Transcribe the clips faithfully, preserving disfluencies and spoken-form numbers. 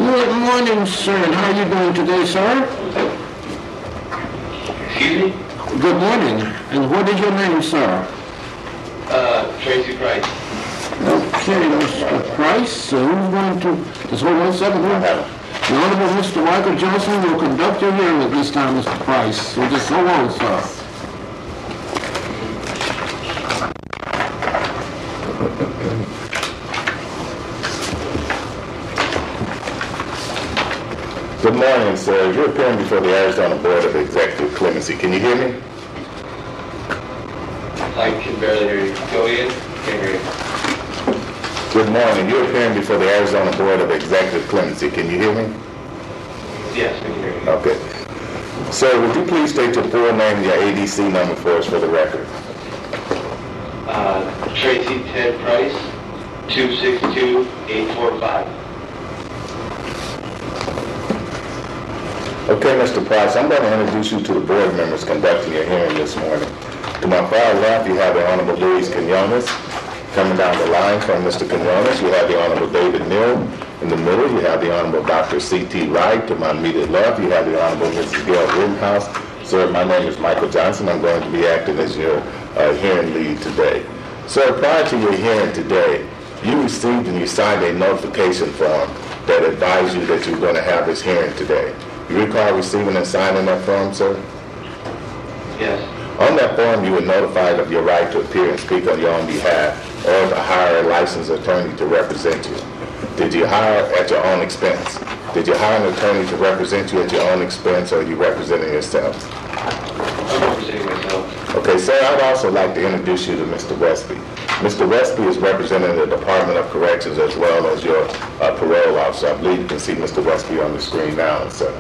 Good morning, sir. And how are you doing today, sir? Excuse me? Good morning. And what is your name, sir? Uh, Tracy Price. Okay, Mister Price. Uh, who's going to... Just hold one second. The Honorable Mister Michael Johnson will conduct your hearing at this time, Mister Price. So just hold on, sir. Good morning, sir. You're appearing before the Arizona Board of Executive Clemency. Can you hear me? I can barely hear you. Go in. Can't hear you. Good morning. You're appearing before the Arizona Board of Executive Clemency. Can you hear me? Yes, I can hear you. Okay. Sir, would you please state your full name and your A D C number for us for the record? Uh, Tracy Ted Price, two six two, eight four five. Okay, Mister Price, I'm going to introduce you to the board members conducting your hearing this morning. To my far left, you have the Honorable Luis Quinones. Coming down the line from Mister Quinones, you have the Honorable David Neal. In the middle, you have the Honorable Doctor C T Wright. To my immediate left, you have the Honorable Missus Gail Rittenhouse. Sir, my name is Michael Johnson. I'm going to be acting as your uh, hearing lead today. Sir, prior to your hearing today, you received and you signed a notification form that advised you that you were going to have this hearing today. You recall receiving and signing that form, sir? Yes. On that form, you were notified of your right to appear and speak on your own behalf or to hire a licensed attorney to represent you. Did you hire at your own expense? Did you hire an attorney to represent you at your own expense, or are you representing yourself? I'm representing myself. Okay, sir, I'd also like to introduce you to Mister Westby. Mister Westby is representing the Department of Corrections as well as your uh, parole officer. I believe you can see Mister Westby on the screen now, sir.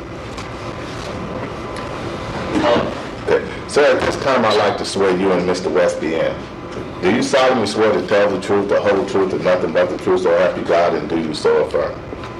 Okay. Sir, at this time, I'd like to swear you and Mister Westby in. Do you solemnly swear to tell the truth, the whole truth, and nothing but the truth, so help you God, and do you so affirm?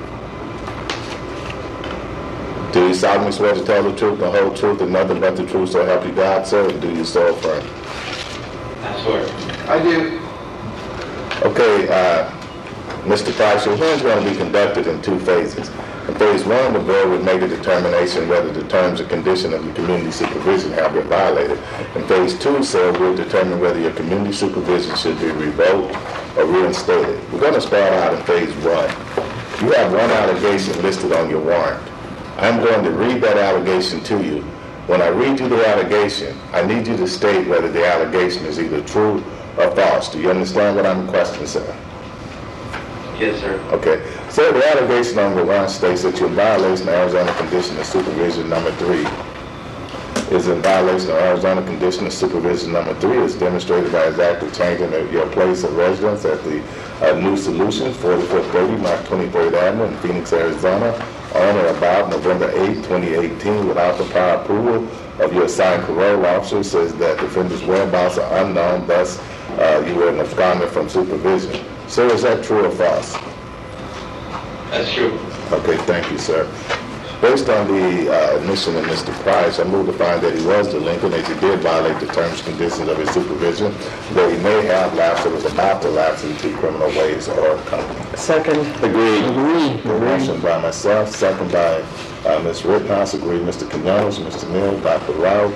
Do you solemnly swear to tell the truth, the whole truth, and nothing but the truth, so help you God, sir, and do you so affirm? I swear. I do. Okay, uh, Mister Price, your hearing is going to be conducted in two phases. In phase one, the board would make a determination whether the terms and conditions of your community supervision have been violated. In phase two, sir, we'll determine whether your community supervision should be revoked or reinstated. We're going to start out in phase one. You have one allegation listed on your warrant. I'm going to read that allegation to you. When I read you the allegation, I need you to state whether the allegation is either true or false. Do you understand what I'm requesting, sir? Yes, sir. Okay. So the allegation on the warrant states that you're in violation of Arizona Condition of Supervision number three. Is in violation of Arizona Condition of Supervision number three is demonstrated by his act of changing your place of residence at the uh, New Solutions, forty-four thirty North twenty-third Avenue in Phoenix, Arizona, on or about November eighth, twenty eighteen, without the prior approval of your assigned parole officer, says that defendant's whereabouts are unknown, thus uh, you were an abscondent from supervision. Sir, is that true or false? That's true. Okay, thank you, sir. Based on the uh, admission of Mister Price, I moved to find that he was delinquent, that he did violate the terms and conditions of his supervision, that he may have lapsed or was about to lapse into criminal ways or company. Second. Agreed. Agreed. Motion by myself, second by uh, Miz Rittenhouse. Agreed. Mister Quinones, Mister Neal, Doctor Rao.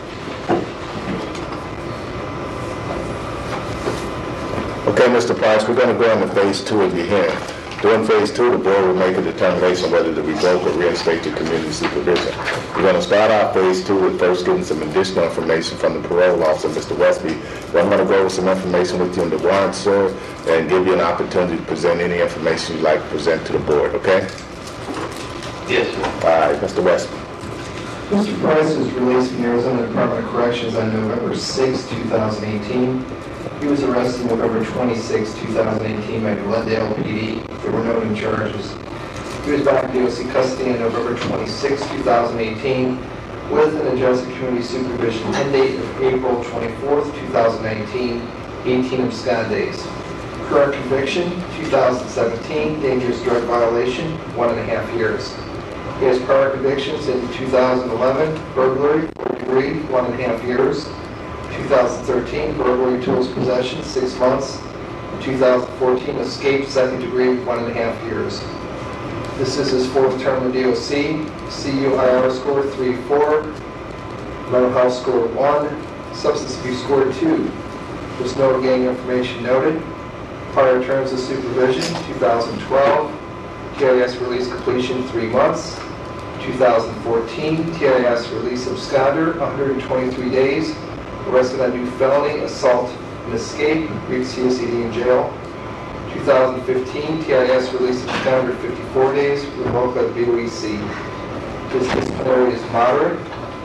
Okay, Mister Price, we're going to go into phase two of your hearing. During phase two, the board will make a determination whether to revoke or reinstate your community supervision. We're going to start out phase two with first getting some additional information from the parole officer, Mister Westby. But I'm going to go over some information with you in the warrant, sir, and give you an opportunity to present any information you'd like to present to the board, okay? Yes, sir. All right, Mister Westby. Mister Price was released from the Arizona Department of Corrections on November sixth, two thousand eighteen. He was arrested November twenty-sixth, two thousand eighteen by Glendale P D. There were no new charges. He was back in D O C custody on November twenty-sixth, two thousand eighteen with an adjusted community supervision end date of April twenty-fourth, two thousand nineteen, eighteen abscond days. Current conviction, two thousand seventeen, dangerous drug violation, one and a half years. He has prior convictions in two thousand eleven, burglary, fourth degree, one and a half years. two thousand thirteen, burglary tools possession, six months. two thousand fourteen, escape, second degree, one and a half years. This is his fourth term in D O C. C U I R score three four, mental health score one, substance abuse score two. There's no gang information noted. Prior terms of supervision, two thousand twelve, T I S release completion, three months. two thousand fourteen, T I S release absconder, one hundred twenty-three days. Arrested on new felony, assault and escape, brief C S E D in jail. two thousand fifteen, T I S release absconder, fifty-four days, revoked by the B O E C. His disciplinary is moderate.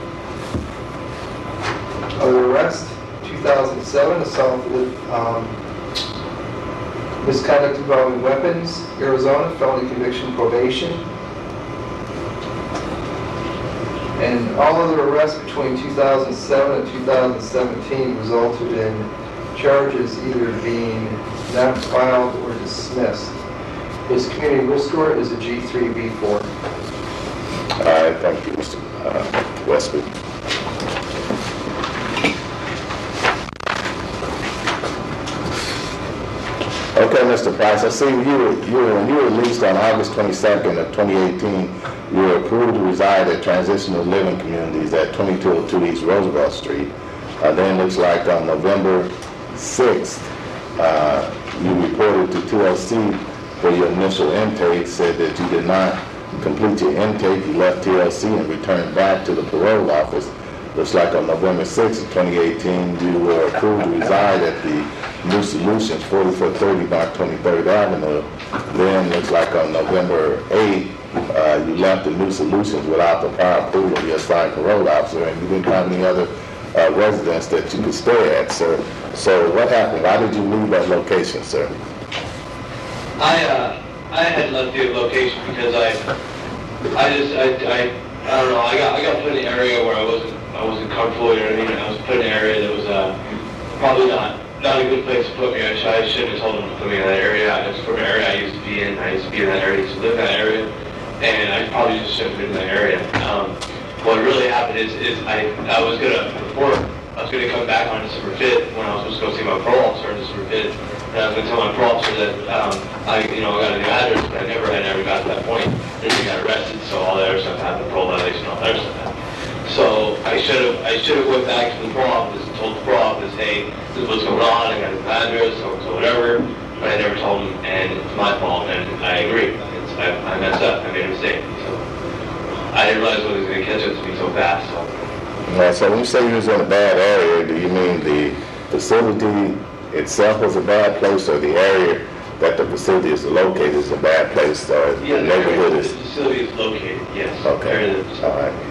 Other arrest, two thousand seven, assault with um, misconduct involving weapons, Arizona, felony conviction, probation. And all other arrests between two thousand seven and two thousand seventeen resulted in charges either being not filed or dismissed. His community risk score is a G three B four. All right, thank you, Mister uh, Westby. Okay, Mister Price, I see you were, you were, when you were released on August twenty-second of twenty eighteen, you were approved to reside at Transitional Living Communities at twenty-two oh two East Roosevelt Street. Uh, then it looks like on November sixth, uh, you reported to T L C for your initial intake, said that you did not complete your intake, you left T L C and returned back to the parole office. Looks like on November sixth of twenty eighteen, you were approved to reside at the New Solutions, forty-four thirty North twenty-third Avenue. Then looks like on November eighth, uh, you left the New Solutions without the prior approval of your assigned parole officer, and you didn't have any other uh, residence that you could stay at, sir. So what happened? Why did you leave that location, sir? I, uh, I had left the location because I, I just, I, I, I don't know, I got, I got put in an area where I wasn't, I wasn't comfortable, you know what I mean? I was put in an area that was, uh, probably not, not a good place to put me. I, sh- I shouldn't have told them to put me in that area. It's from an area I used to be in. I used to be in that area, I used to live in that area, and I probably just shouldn't have been in that area. Um, what really happened is, is I, I was gonna, before, I was gonna come back on December fifth when I was supposed to go see my parole officer on December fifth, and I was gonna tell my parole officer that, um, I, you know, I got a new address, but I never, I never got to that point. Then I got arrested, so all the other stuff happened, parole violation, all that other stuff happened. So I should have, I should have went back to the parole office and told the parole office, hey, this is what's going on, I got his address, so, so whatever, but I never told him, and it's my fault, and I agree. It's, I, I messed up, I made a mistake, so I didn't realize what was going to catch up to me so fast, so. Yeah, so when you say you was in a bad area, do you mean the facility itself was a bad place, or the area that the facility is located is a bad place, or Yeah, the the neighborhood area is? the facility is located, yes. Okay, Area that- all right.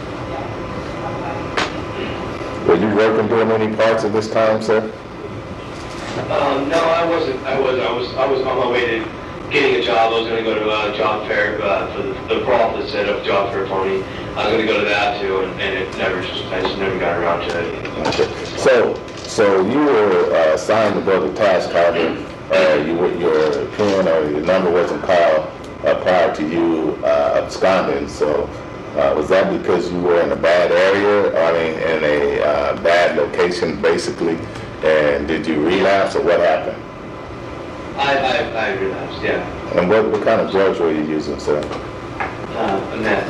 Were you working during any parts of this time, sir? Um, no, I wasn't, I was, I was, I was on my way to getting a job. I was gonna go to a job fair, uh, for the, the prof that set up a job fair for me. I was gonna go to that too, and, and it never just, I just never got around to it. Okay. So, so you were uh, assigned to go to task, however, uh, you were, your pin or your number wasn't called uh, prior to you uh, absconding. So, uh, was that because you were in a bad area, I mean, in a uh, bad location, basically? And did you relapse, or what happened? I, I, I relapsed, yeah. And what, what kind of drugs were you using, sir? Uh, a meth.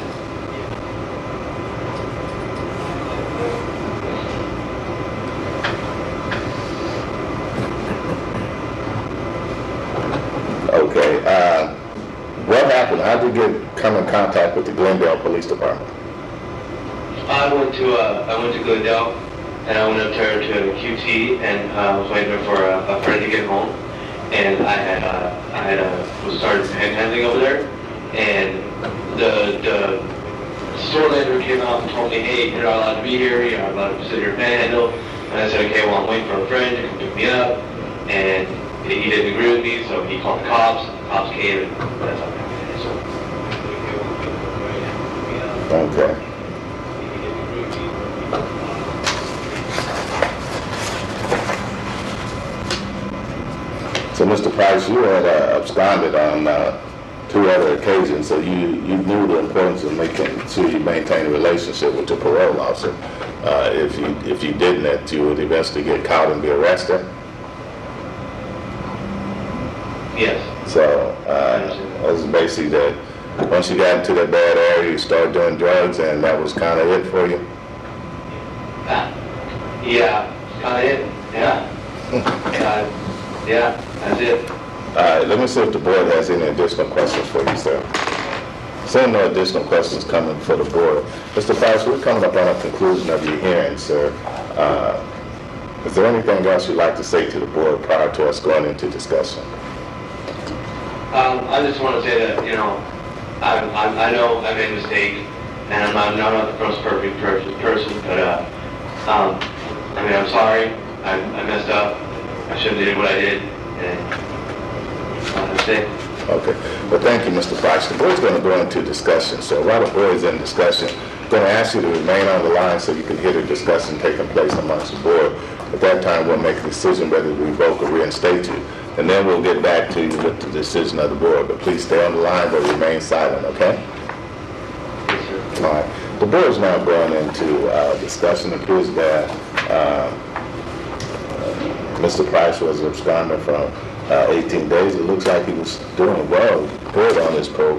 Okay. Uh, what happened? How did you get come in contact with the Glendale Police Department? I went to, uh, I went to Glendale, and I went up there to Q T, and I uh, was waiting for a, a friend to get home, and I had, uh, I had, uh, was started panhandling over there, and the, the store manager came out and told me, hey, you're not allowed to be here, you're not allowed to sit here and panhandle, and I said, okay, well, I'm waiting for a friend to come pick me up, and he didn't agree with me, so he called the cops, and the cops came, and that's how it happened, so. Okay. So, Mister Price, you had uh, absconded on uh, two other occasions, so you, you knew the importance of making sure you maintain a relationship with your parole officer. Uh, if you if you didn't, that you would eventually get caught and be arrested. Yes. So, uh, it was basically that once you got into that bad area, you started doing drugs, and that was kind of it for you? Uh, yeah, kind of it. Yeah. uh, yeah, that's it. All right, let me see if the board has any additional questions for you, sir. Seeing no additional questions coming for the board, Mister Price, we're coming up on a conclusion of your hearing, sir. Uh, is there anything else you'd like to say to the board prior to us going into discussion? Um, I just want to say that, you know, I, I, I know I made a mistake, and I'm not, I'm not the most perfect person, person but, uh, um, I mean, I'm sorry. I, I messed up. I shouldn't have did what I did, and that's it. Okay. Well, thank you, Mister Price. The board's going to go into discussion. So while the board is in discussion, I'm going to ask you to remain on the line so you can hear the discussion taking place amongst the board. At that time, we'll make a decision whether to revoke or reinstate you. And then we'll get back to you with the decision of the board. But please stay on the line but remain silent, okay? Yes, sir. All right. The board is now going into uh, discussion. It appears that uh, uh, Mister Price was absconding from uh, eighteen days. It looks like he was doing well, good on his pro,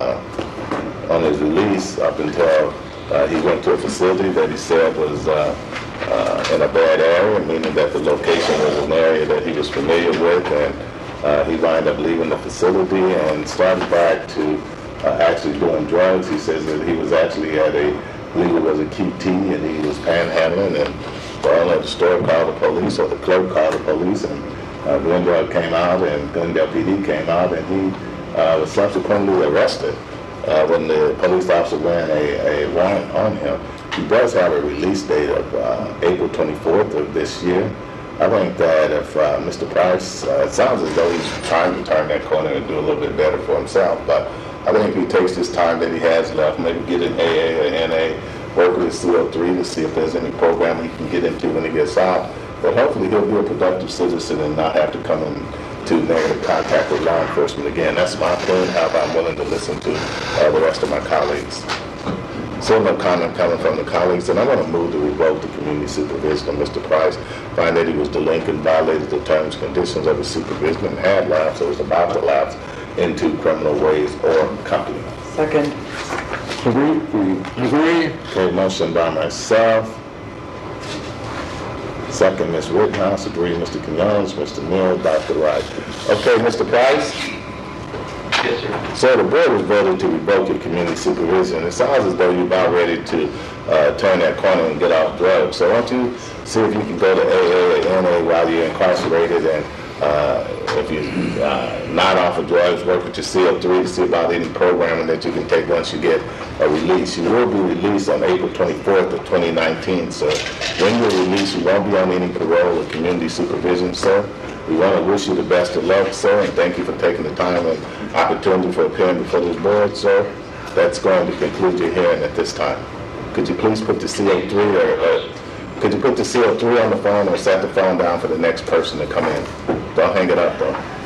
uh, on his release up until uh, he went to a facility that he said was uh, uh, in a bad area, meaning that the location was an area that he was familiar with, and uh, he wound up leaving the facility and started back to uh, actually doing drugs. He says that he was actually at a, I believe it was a Q T, and he was panhandling, and the owner of the store called the police, or the clerk called the police, and uh, Glendale came out, and Glendale P D came out, and he uh, was subsequently arrested uh, when the police officer ran a, a warrant on him. He does have a release date of uh, April twenty-fourth of this year. I think that if uh, Mister Price, uh, it sounds as though he's trying to turn that corner and do a little bit better for himself, but I think if he takes this time that he has left, maybe get an A A or N A, work with his C O three to see if there's any program he can get into when he gets out, but hopefully he'll be a productive citizen and not have to come into negative contact with law enforcement again. That's my opinion. However, I'm willing to listen to uh, the rest of my colleagues. So no comment coming from the colleagues, and I'm going to move to revoke the community supervision of Mister Price, find that he was delinquent, violated the terms and conditions of his supervision, and had lapsed or was about to lapse into criminal ways or company. Second. Agree? Agree? Okay, motion by myself. Second, Miz Rittenhouse. Agree, Mister Quinones, Mister Mills, Doctor Wright. Okay, Mister Price? Yes, sir. So the board has voted to revoke your community supervision. It sounds as though you're about ready to uh, turn that corner and get off drugs. So why don't you see if you can go to A A or N A while you're incarcerated, and uh, if you're uh, not off of drugs, work with your C O three to see about any programming that you can take once you get a release. You will be released on April twenty-fourth of twenty nineteen, so when you're released, you won't be on any parole or community supervision, sir. We want to wish you the best of luck, sir, and thank you for taking the time and opportunity for appearing before this board, sir. That's going to conclude your hearing at this time. Could you please put the C O three or, or could you put the C O three on the phone or set the phone down for the next person to come in? Don't hang it up, though.